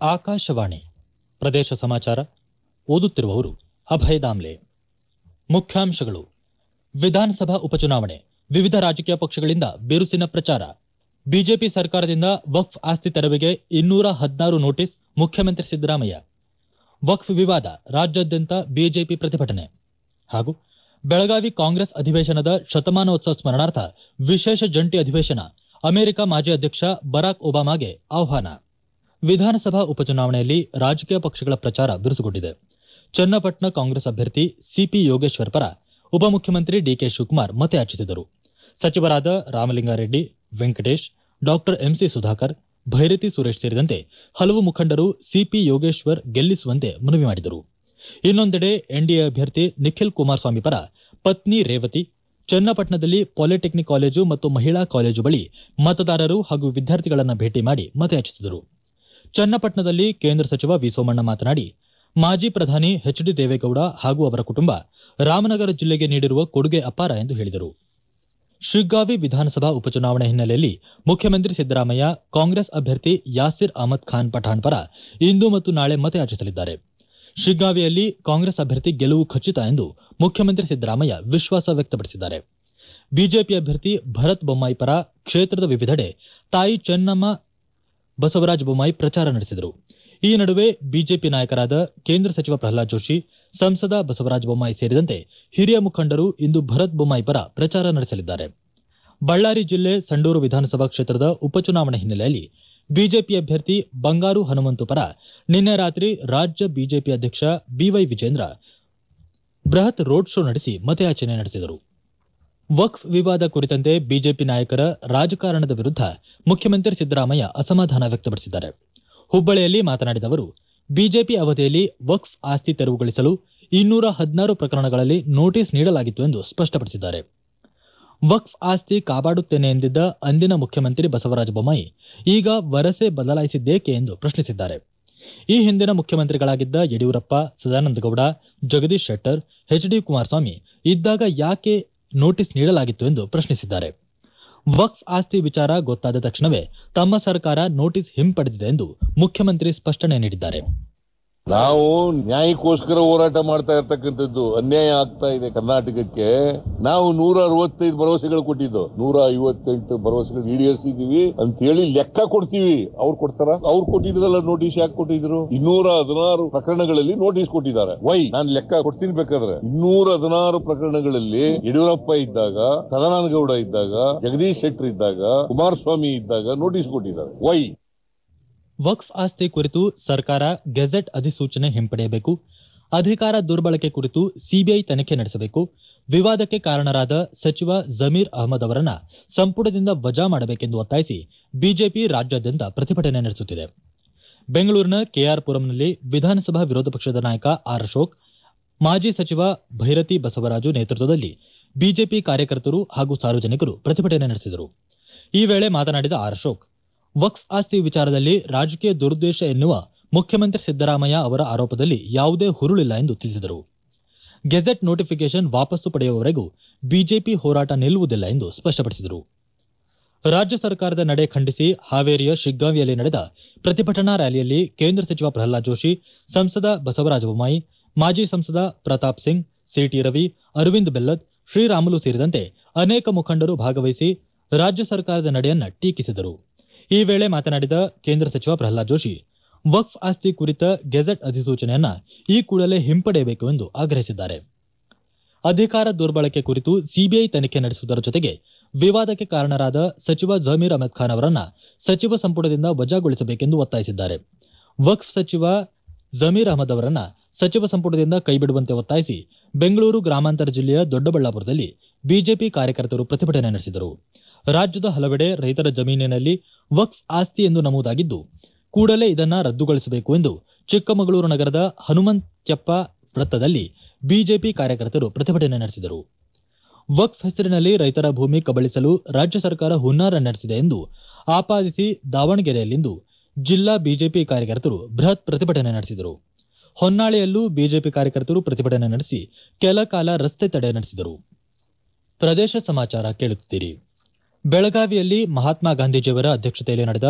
ಆಕಾಶವಾಣಿ ಪ್ರದೇಶ ಸಮಾಚಾರ ಓದುತ್ತಿರುವವರು ಅಭಯ ದಾಮ್ಲೆ. ಮುಖ್ಯಾಂಶಗಳು: ವಿಧಾನಸಭಾ ಉಪಚುನಾವಣೆ, ವಿವಿಧ ರಾಜಕೀಯ ಪಕ್ಷಗಳಿಂದ ಬಿರುಸಿನ ಪ್ರಚಾರ. ಬಿಜೆಪಿ ಸರ್ಕಾರದಿಂದ ವಕ್ಫ್ ಆಸ್ತಿ ತೆರವಿಗೆ 216 ನೋಟಿಸ್, ಮುಖ್ಯಮಂತ್ರಿ ಸಿದ್ದರಾಮಯ್ಯ. ವಕ್ಫ್ ವಿವಾದ, ರಾಜ್ಯಾದ್ಯಂತ ಬಿಜೆಪಿ ಪ್ರತಿಭಟನೆ. ಹಾಗೂ ಬೆಳಗಾವಿ ಕಾಂಗ್ರೆಸ್ ಅಧಿವೇಶನದ ಶತಮಾನೋತ್ಸವ ಸ್ಮರಣಾರ್ಥ ವಿಶೇಷ ಜಂಟಿ ಅಧಿವೇಶನ, ಅಮೆರಿಕ ಮಾಜಿ ಅಧ್ಯಕ್ಷ ಬರಾಕ್ ಒಬಾಮಾಗೆ ಆಹ್ವಾನ. ವಿಧಾನಸಭಾ ಉಪಚುನಾವಣೆಯಲ್ಲಿ ರಾಜಕೀಯ ಪಕ್ಷಗಳ ಪ್ರಚಾರ ಬಿರುಸುಗೊಂಡಿದೆ. ಚನ್ನಪಟ್ಟಣ ಕಾಂಗ್ರೆಸ್ ಅಭ್ಯರ್ಥಿ ಸಿಪಿ ಯೋಗೇಶ್ವರ್ ಪರ ಉಪಮುಖ್ಯಮಂತ್ರಿ ಡಿಕೆ ಶಿವಕುಮಾರ್ ಮತಯಾಚಿಸಿದರು. ಸಚಿವರಾದ ರಾಮಲಿಂಗಾರೆಡ್ಡಿ, ವೆಂಕಟೇಶ್, ಡಾ ಎಂಸಿ ಸುಧಾಕರ್, ಭೈರತಿ ಸುರೇಶ್ ಸೇರಿದಂತೆ ಹಲವು ಮುಖಂಡರು ಸಿಪಿ ಯೋಗೇಶ್ವರ್ ಗೆಲ್ಲಿಸುವಂತೆ ಮನವಿ ಮಾಡಿದರು. ಇನ್ನೊಂದೆಡೆ ಎನ್ಡಿಎ ಅಭ್ಯರ್ಥಿ ನಿಖಿಲ್ ಕುಮಾರಸ್ವಾಮಿ ಪರ ಪತ್ನಿ ರೇವತಿ ಚನ್ನಪಟ್ಟಣದಲ್ಲಿ ಪಾಲಿಟೆಕ್ನಿಕ್ ಕಾಲೇಜು ಮತ್ತು ಮಹಿಳಾ ಕಾಲೇಜು ಬಳಿ ಮತದಾರರು ಹಾಗೂ ವಿದ್ಯಾರ್ಥಿಗಳನ್ನು ಭೇಟಿ ಮಾಡಿ ಮತಯಾಚಿಸಿದರು. ಚನ್ನಪಟ್ಟಣದಲ್ಲಿ ಕೇಂದ್ರ ಸಚಿವ ವಿ ಸೋಮಣ್ಣ ಮಾತನಾಡಿ, ಮಾಜಿ ಪ್ರಧಾನಿ ಎಚ್ ಡಿ ದೇವೇಗೌಡ ಹಾಗೂ ಅವರ ಕುಟುಂಬ ರಾಮನಗರ ಜಿಲ್ಲೆಗೆ ನೀಡಿರುವ ಕೊಡುಗೆ ಅಪಾರ ಎಂದು ಹೇಳಿದರು. ಶಿಗ್ಗಾವಿ ವಿಧಾನಸಭಾ ಉಪಚುನಾವಣೆ ಹಿನ್ನೆಲೆಯಲ್ಲಿ ಮುಖ್ಯಮಂತ್ರಿ ಸಿದ್ದರಾಮಯ್ಯ ಕಾಂಗ್ರೆಸ್ ಅಭ್ಯರ್ಥಿ ಯಾಸಿರ್ ಅಹಮದ್ ಖಾನ್ ಪಠಾಣ್ ಪರ ಇಂದು ಮತ್ತು ನಾಳೆ ಮತಯಾಚಿಸಲಿದ್ದಾರೆ. ಶಿಗ್ಗಾವಿಯಲ್ಲಿ ಕಾಂಗ್ರೆಸ್ ಅಭ್ಯರ್ಥಿ ಗೆಲುವು ಖಚಿತ ಎಂದು ಮುಖ್ಯಮಂತ್ರಿ ಸಿದ್ದರಾಮಯ್ಯ ವಿಶ್ವಾಸ ವ್ಯಕ್ತಪಡಿಸಿದ್ದಾರೆ. ಬಿಜೆಪಿ ಅಭ್ಯರ್ಥಿ ಭರತ್ ಬೊಮ್ಮಾಯಿ ಪರ ಕ್ಷೇತ್ರದ ವಿವಿಧೆಡೆ ತಾಯಿ ಚೆನ್ನಮ್ಮ ಬಸವರಾಜ ಬೊಮ್ಮಾಯಿ ಪ್ರಚಾರ ನಡೆಸಿದರು. ಈ ನಡುವೆ ಬಿಜೆಪಿ ನಾಯಕರಾದ ಕೇಂದ್ರ ಸಚಿವ ಪ್ರಹ್ಲಾದ್ ಜೋಶಿ, ಸಂಸದ ಬಸವರಾಜ ಬೊಮ್ಮಾಯಿ ಸೇರಿದಂತೆ ಹಿರಿಯ ಮುಖಂಡರು ಇಂದು ಭರತ್ ಬೊಮ್ಮಾಯಿ ಪರ ಪ್ರಚಾರ ನಡೆಸಲಿದ್ದಾರೆ. ಬಳ್ಳಾರಿ ಜಿಲ್ಲೆ ಸಂಡೂರು ವಿಧಾನಸಭಾ ಕ್ಷೇತ್ರದ ಉಪಚುನಾವಣೆ ಹಿನ್ನೆಲೆಯಲ್ಲಿ ಬಿಜೆಪಿ ಅಭ್ಯರ್ಥಿ ಬಂಗಾರು ಹನುಮಂತು ಪರ ನಿನ್ನೆ ರಾತ್ರಿ ರಾಜ್ಯ ಬಿಜೆಪಿ ಅಧ್ಯಕ್ಷ ಬಿವೈ ವಿಜೇಂದ್ರ ಬೃಹತ್ ರೋಡ್ ಶೋ ನಡೆಸಿ ಮತಯಾಚನೆ ನಡೆಸಿದರು. ವಕ್ಫ್ ವಿವಾದ ಕುರಿತಂತೆ ಬಿಜೆಪಿ ನಾಯಕರ ರಾಜಕಾರಣದ ವಿರುದ್ಧ ಮುಖ್ಯಮಂತ್ರಿ ಸಿದ್ದರಾಮಯ್ಯ ಅಸಮಾಧಾನ ವ್ಯಕ್ತಪಡಿಸಿದ್ದಾರೆ. ಹುಬ್ಬಳ್ಳಿಯಲ್ಲಿ ಮಾತನಾಡಿದ ಅವರು, ಬಿಜೆಪಿ ಅವಧಿಯಲ್ಲಿ ವಕ್ಫ್ ಆಸ್ತಿ ತೆರವುಗೊಳಿಸಲು 216 ಪ್ರಕರಣಗಳಲ್ಲಿ ನೋಟಿಸ್ ನೀಡಲಾಗಿತ್ತು ಎಂದು ಸ್ಪಷ್ಟಪಡಿಸಿದ್ದಾರೆ. ವಕ್ಫ್ ಆಸ್ತಿ ಕಾಪಾಡುತ್ತೇನೆ ಎಂದಿದ್ದ ಅಂದಿನ ಮುಖ್ಯಮಂತ್ರಿ ಬಸವರಾಜ ಬೊಮ್ಮಾಯಿ ಈಗ ವರಸೆ ಬದಲಾಯಿಸಿದ್ದೇಕೆ ಎಂದು ಪ್ರಶ್ನಿಸಿದ್ದಾರೆ. ಈ ಹಿಂದಿನ ಮುಖ್ಯಮಂತ್ರಿಗಳಾಗಿದ್ದ ಯಡಿಯೂರಪ್ಪ, ಸದಾನಂದಗೌಡ, ಜಗದೀಶ್ ಶೆಟ್ಟರ್, ಎಚ್ ಡಿ ಕುಮಾರಸ್ವಾಮಿ ಇದ್ದಾಗ ಯಾಕೆ ನೋಟಿಸ್ ನೀಡಲಾಗಿತ್ತು ಎಂದು ಪ್ರಶ್ನಿಸಿದ್ದಾರೆ. ವಕ್ಫ್ ಆಸ್ತಿ ವಿಚಾರ ಗೊತ್ತಾದ ತಕ್ಷಣವೇ ತಮ್ಮ ಸರ್ಕಾರ ನೋಟಿಸ್ ಹಿಂಪಡೆದಿದೆ ಎಂದು ಮುಖ್ಯಮಂತ್ರಿ ಸ್ಪಷ್ಟನೆ ನೀಡಿದ್ದಾರೆ. ನಾವು ನ್ಯಾಯಕ್ಕೋಸ್ಕರ ಹೋರಾಟ ಮಾಡ್ತಾ ಇರ್ತಕ್ಕಂಥದ್ದು ಅನ್ಯಾಯ ಆಗ್ತಾ ಇದೆ ಕರ್ನಾಟಕಕ್ಕೆ. ನಾವು 165 ಭರವಸೆಗಳು ಕೊಟ್ಟಿದ್ದು, 158 ಭರವಸೆಗಳು ಈಡೇರಿಸಿದೀವಿ ಅಂತ ಹೇಳಿ ಲೆಕ್ಕ ಕೊಡ್ತೀವಿ. ಅವ್ರು ಕೊಡ್ತಾರ? ಅವ್ರು ಕೊಟ್ಟಿದ್ರಲ್ಲ ನೋಟಿಸ್, ಯಾಕೆ ಕೊಟ್ಟಿದ್ರು? 216 ಪ್ರಕರಣಗಳಲ್ಲಿ ನೋಟಿಸ್ ಕೊಟ್ಟಿದ್ದಾರೆ. ವೈ? ನಾನು ಲೆಕ್ಕ ಕೊಡ್ತೀನಿ ಬೇಕಾದ್ರೆ. 216 ಪ್ರಕರಣಗಳಲ್ಲಿ ಯಡಿಯೂರಪ್ಪ ಇದ್ದಾಗ, ಸದಾನಂದಗೌಡ ಇದ್ದಾಗ, ಜಗದೀಶ್ ಶೆಟ್ಟರ್ ಇದ್ದಾಗ, ಕುಮಾರಸ್ವಾಮಿ ಇದ್ದಾಗ ನೋಟಿಸ್ ಕೊಟ್ಟಿದ್ದಾರೆ. ವೈ? ವಕ್ಫ್ ಆಸ್ತಿ ಕುರಿತು ಸರ್ಕಾರ ಗೆಜೆಟ್ ಅಧಿಸೂಚನೆ ಹಿಂಪಡೆಯಬೇಕು, ಅಧಿಕಾರ ದುರ್ಬಳಕೆ ಕುರಿತು ಸಿಬಿಐ ತನಿಖೆ ನಡೆಸಬೇಕು, ವಿವಾದಕ್ಕೆ ಕಾರಣರಾದ ಸಚಿವ ಜಮೀರ್ ಅಹಮದ್ ಅವರನ್ನ ಸಂಪುಟದಿಂದ ವಜಾ ಮಾಡಬೇಕೆಂದು ಒತ್ತಾಯಿಸಿ ಬಿಜೆಪಿ ರಾಜ್ಯಾದ್ಯಂತ ಪ್ರತಿಭಟನೆ ನಡೆಸುತ್ತಿದೆ. ಬೆಂಗಳೂರಿನ ಕೆಆರ್ ಪುರಂನಲ್ಲಿ ವಿಧಾನಸಭಾ ವಿರೋಧ ಪಕ್ಷದ ನಾಯಕ ಆರ್ ಅಶೋಕ್, ಮಾಜಿ ಸಚಿವ ಭೈರತಿ ಬಸವರಾಜು ನೇತೃತ್ವದಲ್ಲಿ ಬಿಜೆಪಿ ಕಾರ್ಯಕರ್ತರು ಹಾಗೂ ಸಾರ್ವಜನಿಕರು ಪ್ರತಿಭಟನೆ ನಡೆಸಿದರು. ಈ ವೇಳೆ ಮಾತನಾಡಿದ ಆರ್ ಅಶೋಕ್, ವಕ್ಫ್ ಆಸ್ತಿ ವಿಚಾರದಲ್ಲಿ ರಾಜಕೀಯ ದುರುದ್ದೇಶ ಎನ್ನುವ ಮುಖ್ಯಮಂತ್ರಿ ಸಿದ್ದರಾಮಯ್ಯ ಅವರ ಆರೋಪದಲ್ಲಿ ಯಾವುದೇ ಹುರುಳಿಲ್ಲ ಎಂದು ತಿಳಿಸಿದರು. ಗೆಜೆಟ್ ನೋಟಿಫಿಕೇಷನ್ ವಾಪಸ್ಸು ಪಡೆಯುವವರೆಗೂ ಬಿಜೆಪಿ ಹೋರಾಟ ನಿಲ್ಲುವುದಿಲ್ಲ ಎಂದು ಸ್ಪಷ್ಟಪಡಿಸಿದರು. ರಾಜ್ಯ ಸರ್ಕಾರದ ನಡೆ ಖಂಡಿಸಿ ಹಾವೇರಿಯ ಶಿಗ್ಗಾವಿಯಲ್ಲಿ ನಡೆದ ಪ್ರತಿಭಟನಾ ರ್ಯಾಲಿಯಲ್ಲಿ ಕೇಂದ್ರ ಸಚಿವ ಪ್ರಹ್ಲಾದ್ ಜೋಶಿ, ಸಂಸದ ಬಸವರಾಜ ಬೊಮ್ಮಾಯಿ, ಮಾಜಿ ಸಂಸದ ಪ್ರತಾಪ್ ಸಿಂಗ್, ಸಿಟಿ ರವಿ, ಅರವಿಂದ್ ಬೆಲ್ಲದ್, ಶ್ರೀರಾಮುಲು ಸೇರಿದಂತೆ ಅನೇಕ ಮುಖಂಡರು ಭಾಗವಹಿಸಿ ರಾಜ್ಯ ಸರ್ಕಾರದ ನಡೆಯನ್ನ ಟೀಕಿಸಿದರು. ಈ ವೇಳೆ ಮಾತನಾಡಿದ ಕೇಂದ್ರ ಸಚಿವ ಪ್ರಹ್ಲಾದ್ ಜೋಶಿ, ವಕ್ಫ್ ಆಸ್ತಿ ಕುರಿತ ಗೆಜೆಟ್ ಅಧಿಸೂಚನೆಯನ್ನ ಈ ಕೂಡಲೇ ಹಿಂಪಡೆಯಬೇಕು ಎಂದು ಆಗ್ರಹಿಸಿದ್ದಾರೆ. ಅಧಿಕಾರ ದುರ್ಬಳಕೆ ಕುರಿತು ಸಿಬಿಐ ತನಿಖೆ ನಡೆಸುವುದರ ಜೊತೆಗೆ ವಿವಾದಕ್ಕೆ ಕಾರಣರಾದ ಸಚಿವ ಜಮೀರ್ ಅಹಮದ್ ಖಾನ್ ಅವರನ್ನ ಸಚಿವ ಸಂಪುಟದಿಂದ ವಜಾಗೊಳಿಸಬೇಕೆಂದು ಒತ್ತಾಯಿಸಿದ್ದಾರೆ. ವಕ್ಫ್ ಸಚಿವ ಜಮೀರ್ ಅಹಮದ್ ಅವರನ್ನ ಸಚಿವ ಸಂಪುಟದಿಂದ ಕೈಬಿಡುವಂತೆ ಒತ್ತಾಯಿಸಿ ಬೆಂಗಳೂರು ಗ್ರಾಮಾಂತರ ಜಿಲ್ಲೆಯ ದೊಡ್ಡಬಳ್ಳಾಪುರದಲ್ಲಿ ಬಿಜೆಪಿ ಕಾರ್ಯಕರ್ತರು ಪ್ರತಿಭಟನೆ ನಡೆಸಿದರು. ರಾಜ್ಯದ ಹಲವೆಡೆ ರೈತರ ಜಮೀನಿನಲ್ಲಿ ವಕ್ಫ್ ಆಸ್ತಿ ಎಂದು ನಮೂದಾಗಿದ್ದು, ಕೂಡಲೇ ಇದನ್ನು ರದ್ದುಗೊಳಿಸಬೇಕು ಎಂದು ಚಿಕ್ಕಮಗಳೂರು ನಗರದ ಹನುಮಂತ್ಯಪ್ಪ ವೃತ್ತದಲ್ಲಿ ಬಿಜೆಪಿ ಕಾರ್ಯಕರ್ತರು ಪ್ರತಿಭಟನೆ ನಡೆಸಿದರು. ವಕ್ಫ್ ಹೆಸರಿನಲ್ಲಿ ರೈತರ ಭೂಮಿ ಕಬಳಿಸಲು ರಾಜ್ಯ ಸರ್ಕಾರ ಹುನ್ನಾರ ನಡೆಸಿದೆ ಎಂದು ಆಪಾದಿಸಿ ದಾವಣಗೆರೆಯಲ್ಲಿಂದು ಜಿಲ್ಲಾ ಬಿಜೆಪಿ ಕಾರ್ಯಕರ್ತರು ಬೃಹತ್ ಪ್ರತಿಭಟನೆ ನಡೆಸಿದರು. ಹೊನ್ನಾಳಿಯಲ್ಲೂ ಬಿಜೆಪಿ ಕಾರ್ಯಕರ್ತರು ಪ್ರತಿಭಟನೆ ನಡೆಸಿ ಕೆಲ ಕಾಲ ರಸ್ತೆ ತಡೆ ನಡೆಸಿದರು. ಪ್ರದೇಶ ಸಮಾಚಾರ ಕೇಳುತ್ತಿದ್ದೀರಿ. ಬೆಳಗಾವಿಯಲ್ಲಿ ಮಹಾತ್ಮ ಗಾಂಧೀಜಿಯವರ ಅಧ್ಯಕ್ಷತೆಯಲ್ಲಿ ನಡೆದ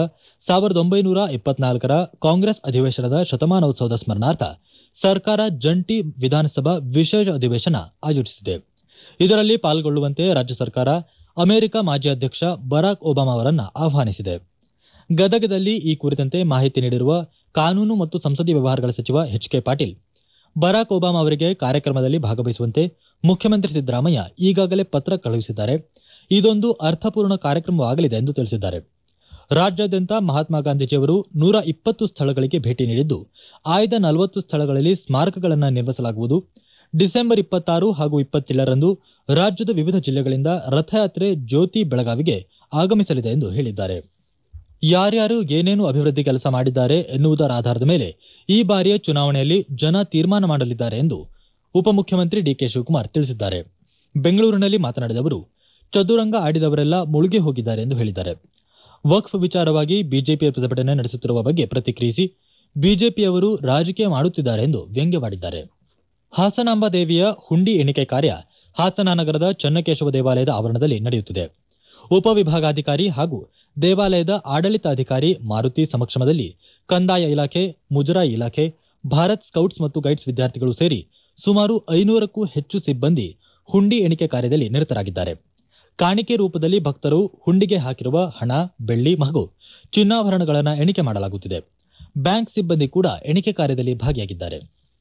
1924ರ ಕಾಂಗ್ರೆಸ್ ಅಧಿವೇಶನದ ಶತಮಾನೋತ್ಸವದ ಸ್ಮರಣಾರ್ಥ ಸರ್ಕಾರ ಜಂಟಿ ವಿಧಾನಸಭಾ ವಿಶೇಷ ಅಧಿವೇಶನ ಆಯೋಜಿಸಿದೆ. ಇದರಲ್ಲಿ ಪಾಲ್ಗೊಳ್ಳುವಂತೆ ರಾಜ್ಯ ಸರ್ಕಾರ ಅಮೆರಿಕ ಮಾಜಿ ಅಧ್ಯಕ್ಷ ಬರಾಕ್ ಒಬಾಮಾ ಅವರನ್ನು ಆಹ್ವಾನಿಸಿದೆ. ಗದಗದಲ್ಲಿ ಈ ಕುರಿತಂತೆ ಮಾಹಿತಿ ನೀಡಿರುವ ಕಾನೂನು ಮತ್ತು ಸಂಸದೀಯ ವ್ಯವಹಾರಗಳ ಸಚಿವ H K Patil, Barack Obama ಅವರಿಗೆ ಕಾರ್ಯಕ್ರಮದಲ್ಲಿ ಭಾಗವಹಿಸುವಂತೆ ಮುಖ್ಯಮಂತ್ರಿ ಸಿದ್ದರಾಮಯ್ಯ ಈಗಾಗಲೇ ಪತ್ರ ಕಳುಹಿಸಿದ್ದಾರೆ. ಇದೊಂದು ಅರ್ಥಪೂರ್ಣ ಕಾರ್ಯಕ್ರಮವಾಗಲಿದೆ ಎಂದು ತಿಳಿಸಿದ್ದಾರೆ. ರಾಜ್ಯಾದ್ಯಂತ ಮಹಾತ್ಮ ಗಾಂಧೀಜಿಯವರು 120 ಸ್ಥಳಗಳಿಗೆ ಭೇಟಿ ನೀಡಿದ್ದು, ಆಯ್ದ 40 ಸ್ಥಳಗಳಲ್ಲಿ ಸ್ಮಾರಕಗಳನ್ನು ನಿರ್ಮಿಸಲಾಗುವುದು. ಡಿಸೆಂಬರ್ 26 ಹಾಗೂ 27ರಂದು ರಾಜ್ಯದ ವಿವಿಧ ಜಿಲ್ಲೆಗಳಿಂದ ರಥಯಾತ್ರೆ ಜ್ಯೋತಿ ಬೆಳಗಾವಿಗೆ ಆಗಮಿಸಲಿದೆ ಎಂದು ಹೇಳಿದ್ದಾರೆ. ಯಾರ್ಯಾರು ಏನೇನು ಅಭಿವೃದ್ಧಿ ಕೆಲಸ ಮಾಡಿದ್ದಾರೆ ಎನ್ನುವುದರ ಆಧಾರದ ಮೇಲೆ ಈ ಬಾರಿಯ ಚುನಾವಣೆಯಲ್ಲಿ ಜನ ತೀರ್ಮಾನ ಮಾಡಲಿದ್ದಾರೆ ಎಂದು ಉಪಮುಖ್ಯಮಂತ್ರಿ ಡಿಕೆ ಶಿವಕುಮಾರ್ ತಿಳಿಸಿದ್ದಾರೆ. ಬೆಂಗಳೂರಿನಲ್ಲಿ ಮಾತನಾಡಿದ ಅವರು, ಚದುರಂಗ ಆಡಿದವರೆಲ್ಲ ಮುಳುಗಿ ಹೋಗಿದ್ದಾರೆ ಎಂದು ಹೇಳಿದ್ದಾರೆ. ವಕ್ಫ್ ವಿಚಾರವಾಗಿ ಬಿಜೆಪಿ ಪ್ರತಿಭಟನೆ ನಡೆಸುತ್ತಿರುವ ಬಗ್ಗೆ ಪ್ರತಿಕ್ರಿಯಿಸಿ, ಬಿಜೆಪಿಯವರು ರಾಜಕೀಯ ಮಾಡುತ್ತಿದ್ದಾರೆ ಎಂದು ವ್ಯಂಗ್ಯವಾಡಿದ್ದಾರೆ. ಹಾಸನಾಂಬ ದೇವಿಯ ಹುಂಡಿ ಎಣಿಕೆ ಕಾರ್ಯ ಹಾಸನ ನಗರದ ಚನ್ನಕೇಶವ ದೇವಾಲಯದ ಆವರಣದಲ್ಲಿ ನಡೆಯುತ್ತಿದೆ. ಉಪವಿಭಾಗಾಧಿಕಾರಿ ಹಾಗೂ ದೇವಾಲಯದ ಆಡಳಿತಾಧಿಕಾರಿ ಮಾರುತಿ ಸಮಕ್ಷಮದಲ್ಲಿ ಕಂದಾಯ ಇಲಾಖೆ, ಮುಜರಾಯಿ ಇಲಾಖೆ, ಭಾರತ್ ಸ್ಕೌಟ್ಸ್ ಮತ್ತು ಗೈಡ್ಸ್ ವಿದ್ಯಾರ್ಥಿಗಳು ಸೇರಿ ಸುಮಾರು 500ಕ್ಕೂ ಹೆಚ್ಚು ಸಿಬ್ಬಂದಿ ಹುಂಡಿ ಎಣಿಕೆ ಕಾರ್ಯದಲ್ಲಿ ನಿರತರಾಗಿದ್ದಾರೆ. ಕಾಣಿಕೆ ರೂಪದಲ್ಲಿ ಭಕ್ತರು ಹುಂಡಿಗೆ ಹಾಕಿರುವ ಹಣ, ಬೆಳ್ಳಿ ಹಾಗೂ ಚಿನ್ನಾಭರಣಗಳನ್ನು ಎಣಿಕೆ ಮಾಡಲಾಗುತ್ತಿದೆ. ಬ್ಯಾಂಕ್ ಸಿಬ್ಬಂದಿ ಕೂಡ ಎಣಿಕೆ ಕಾರ್ಯದಲ್ಲಿ ಭಾಗಿಯಾಗಿದ್ದಾರೆ.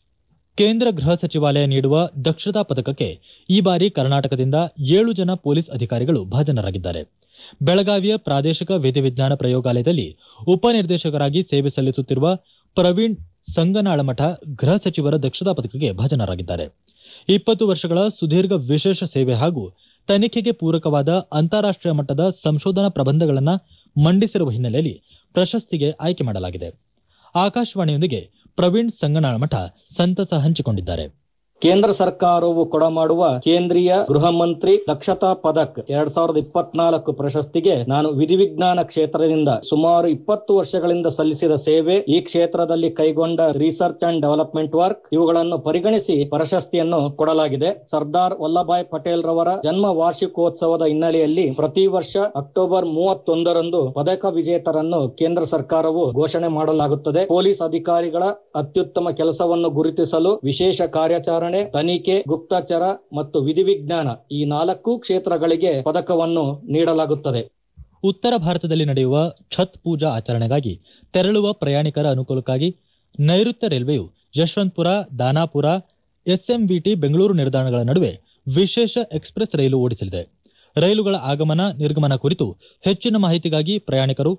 ಕೇಂದ್ರ ಗೃಹ ಸಚಿವಾಲಯ ನೀಡುವ ದಕ್ಷತಾ ಪದಕಕ್ಕೆ ಈ ಬಾರಿ ಕರ್ನಾಟಕದಿಂದ 7 ಜನ ಪೊಲೀಸ್ ಅಧಿಕಾರಿಗಳು ಭಾಜನರಾಗಿದ್ದಾರೆ. ಬೆಳಗಾವಿಯ ಪ್ರಾದೇಶಿಕ ವಿಧಿವಿಜ್ಞಾನ ಪ್ರಯೋಗಾಲಯದಲ್ಲಿ ಉಪನಿರ್ದೇಶಕರಾಗಿ ಸೇವೆ ಸಲ್ಲಿಸುತ್ತಿರುವ ಪ್ರವೀಣ್ ಸಂಗನಾಳಮಠ ಗೃಹ ಸಚಿವರ ದಕ್ಷತಾ ಪದಕಕ್ಕೆ ಭಾಜನರಾಗಿದ್ದಾರೆ. 20 ವರ್ಷಗಳ ಸುದೀರ್ಘ ವಿಶೇಷ ಸೇವೆ ಹಾಗೂ ತನಿಖೆಗೆ ಪೂರಕವಾದ ಅಂತಾರಾಷ್ಟೀಯ ಮಟ್ಟದ ಸಂಶೋಧನಾ ಪ್ರಬಂಧಗಳನ್ನು ಮಂಡಿಸಿರುವ ಹಿನ್ನೆಲೆಯಲ್ಲಿ ಪ್ರಶಸ್ತಿಗೆ ಆಯ್ಕೆ ಮಾಡಲಾಗಿದೆ. ಆಕಾಶವಾಣಿಯೊಂದಿಗೆ ಪ್ರವೀಣ್ ಸಂಗನಾಳಮಠ ಸಂತಸ ಹಂಚಿಕೊಂಡಿದ್ದಾರೆ. ಕೇಂದ್ರ ಸರ್ಕಾರವು ಕೊಡಮಾಡುವ ಕೇಂದ್ರೀಯ ಗೃಹ ಮಂತ್ರಿ ದಕ್ಷತಾ ಪದಕ್ 2024 ಪ್ರಶಸ್ತಿಗೆ ನಾನು ವಿಧಿವಿಜ್ಞಾನ ಕ್ಷೇತ್ರದಿಂದ ಸುಮಾರು 20 ವರ್ಷಗಳಿಂದ ಸಲ್ಲಿಸಿದ ಸೇವೆ, ಈ ಕ್ಷೇತ್ರದಲ್ಲಿ ಕೈಗೊಂಡ ರಿಸರ್ಚ್ ಅಂಡ್ ಡೆವಲಪ್ಮೆಂಟ್ ವರ್ಕ್ ಇವುಗಳನ್ನು ಪರಿಗಣಿಸಿ ಪ್ರಶಸ್ತಿಯನ್ನು ಕೊಡಲಾಗಿದೆ. ಸರ್ದಾರ್ ವಲ್ಲಭಾಯ್ ಪಟೇಲ್ ರವರ ಜನ್ಮ ವಾರ್ಷಿಕೋತ್ಸವದ ಹಿನ್ನೆಲೆಯಲ್ಲಿ ಪ್ರತಿ ವರ್ಷ ಅಕ್ಟೋಬರ್ 31ರಂದು ಪದಕ ವಿಜೇತರನ್ನು ಕೇಂದ್ರ ಸರ್ಕಾರವು ಘೋಷಣೆ ಮಾಡಲಾಗುತ್ತದೆ. ಪೊಲೀಸ್ ಅಧಿಕಾರಿಗಳ ಅತ್ಯುತ್ತಮ ಕೆಲಸವನ್ನು ಗುರುತಿಸಲು ವಿಶೇಷ ಕಾರ್ಯಾಚರಣೆ, ತನಿಖೆ, ಗುಪ್ತಚರ ಮತ್ತು ವಿಧಿವಿಜ್ಞಾನ ಈ 4 ಕ್ಷೇತ್ರಗಳಿಗೆ ಪದಕವನ್ನು ನೀಡಲಾಗುತ್ತದೆ. ಉತ್ತರ ಭಾರತದಲ್ಲಿ ನಡೆಯುವ ಛತ್ ಪೂಜಾ ಆಚರಣೆಗಾಗಿ ತೆರಳುವ ಪ್ರಯಾಣಿಕರ ಅನುಕೂಲಕ್ಕಾಗಿ ನೈಋತ್ಯ ರೈಲ್ವೆಯು ಯಶವಂತಪುರ, ದಾನಾಪುರ, ಎಸ್ಎಂವಿಟಿ ಬೆಂಗಳೂರು ನಿಲ್ದಾಣಗಳ ನಡುವೆ ವಿಶೇಷ ಎಕ್ಸ್ಪ್ರೆಸ್ ರೈಲು ಓಡಿಸಲಿದೆ. ರೈಲುಗಳ ಆಗಮನ ನಿರ್ಗಮನ ಕುರಿತು ಹೆಚ್ಚಿನ ಮಾಹಿತಿಗಾಗಿ ಪ್ರಯಾಣಿಕರು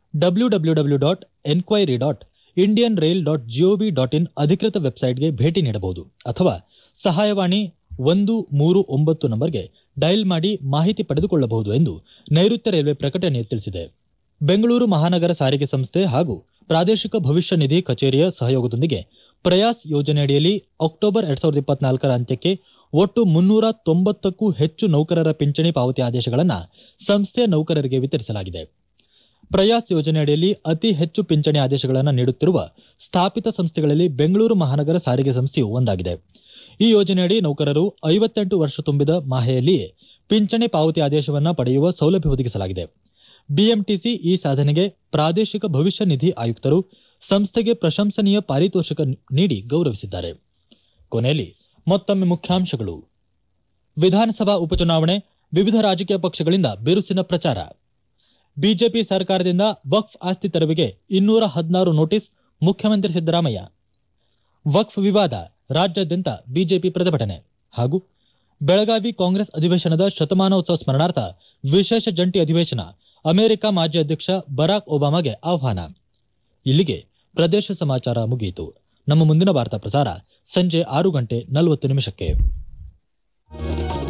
www.enquiry.indianrail.gov.in ಅಧಿಕೃತ ವೆಬ್ಸೈಟ್ಗೆ ಭೇಟಿ ನೀಡಬಹುದು ಅಥವಾ ಸಹಾಯವಾಣಿ 139 ನಂಬರ್ಗೆ ಡಯಲ್ ಮಾಡಿ ಮಾಹಿತಿ ಪಡೆದುಕೊಳ್ಳಬಹುದು ಎಂದು ನೈಋತ್ಯ ರೈಲ್ವೆ ಪ್ರಕಟಣೆ ತಿಳಿಸಿದೆ. ಬೆಂಗಳೂರು ಮಹಾನಗರ ಸಾರಿಗೆ ಸಂಸ್ಥೆ ಹಾಗೂ ಪ್ರಾದೇಶಿಕ ಭವಿಷ್ಯ ನಿಧಿ ಕಚೇರಿಯ ಸಹಯೋಗದೊಂದಿಗೆ ಪ್ರಯಾಸ್ ಯೋಜನೆಯಡಿಯಲ್ಲಿ ಅಕ್ಟೋಬರ್ 2024ರ ಅಂತ್ಯಕ್ಕೆ ಒಟ್ಟು 390ಕ್ಕೂ ಹೆಚ್ಚು ನೌಕರರ ಪಿಂಚಣಿ ಪಾವತಿ ಆದೇಶಗಳನ್ನು ಸಂಸ್ಥೆಯ ನೌಕರರಿಗೆ ವಿತರಿಸಲಾಗಿದೆ. ಪ್ರಯಾಸ್ ಯೋಜನೆಯಡಿಯಲ್ಲಿ ಅತಿ ಹೆಚ್ಚು ಪಿಂಚಣಿ ಆದೇಶಗಳನ್ನು ನೀಡುತ್ತಿರುವ ಸ್ಥಾಪಿತ ಸಂಸ್ಥೆಗಳಲ್ಲಿ ಬೆಂಗಳೂರು ಮಹಾನಗರ ಸಾರಿಗೆ ಸಂಸ್ಥೆಯು ಒಂದಾಗಿದೆ. ಈ ಯೋಜನೆಯಡಿ ನೌಕರರು 58 ವರ್ಷ ತುಂಬಿದ ಮಾಹೆಯಲ್ಲಿಯೇ ಪಿಂಚಣಿ ಪಾವತಿ ಆದೇಶವನ್ನು ಪಡೆಯುವ ಸೌಲಭ್ಯ ಒದಗಿಸಲಾಗಿದೆ. ಬಿಎಂಟಿಸಿ ಈ ಸಾಧನೆಗೆ ಪ್ರಾದೇಶಿಕ ಭವಿಷ್ಯ ನಿಧಿ ಆಯುಕ್ತರು ಸಂಸ್ಥೆಗೆ ಪ್ರಶಂಸನೀಯ ಪಾರಿತೋಷಕ ನೀಡಿ ಗೌರವಿಸಿದ್ದಾರೆ. ಕೊನೆಯಲ್ಲಿ ಮತ್ತೊಮ್ಮೆ ಮುಖ್ಯಾಂಶಗಳು. ವಿಧಾನಸಭಾ ಉಪಚುನಾವಣೆ, ವಿವಿಧ ರಾಜಕೀಯ ಪಕ್ಷಗಳಿಂದ ಬಿರುಸಿನ ಪ್ರಚಾರ. ಬಿಜೆಪಿ ಸರ್ಕಾರದಿಂದ ವಕ್ಫ್ ಆಸ್ತಿ ತೆರವಿಗೆ 216 ನೋಟಿಸ್, ಮುಖ್ಯಮಂತ್ರಿ ಸಿದ್ದರಾಮಯ್ಯ. ವಕ್ಫ್ ವಿವಾದ, ರಾಜ್ಯಾದ್ಯಂತ ಬಿಜೆಪಿ ಪ್ರತಿಭಟನೆ. ಹಾಗೂ ಬೆಳಗಾವಿ ಕಾಂಗ್ರೆಸ್ ಅಧಿವೇಶನದ ಶತಮಾನೋತ್ಸವ ಸ್ಮರಣಾರ್ಥ ವಿಶೇಷ ಜಂಟಿ ಅಧಿವೇಶನ, ಅಮೆರಿಕ ಮಾಜಿ ಅಧ್ಯಕ್ಷ ಬರಾಕ್ ಒಬಾಮಾಗೆ ಆಹ್ವಾನ. ಇಲ್ಲಿಗೆ ಪ್ರದೇಶ ಸಮಾಚಾರ ಮುಗಿಯಿತು. ನಮ್ಮ ಮುಂದಿನ ವಾರ್ತಾ ಪ್ರಸಾರ ಸಂಜೆ 6:40 ನಿಮಿಷಕ್ಕೆ.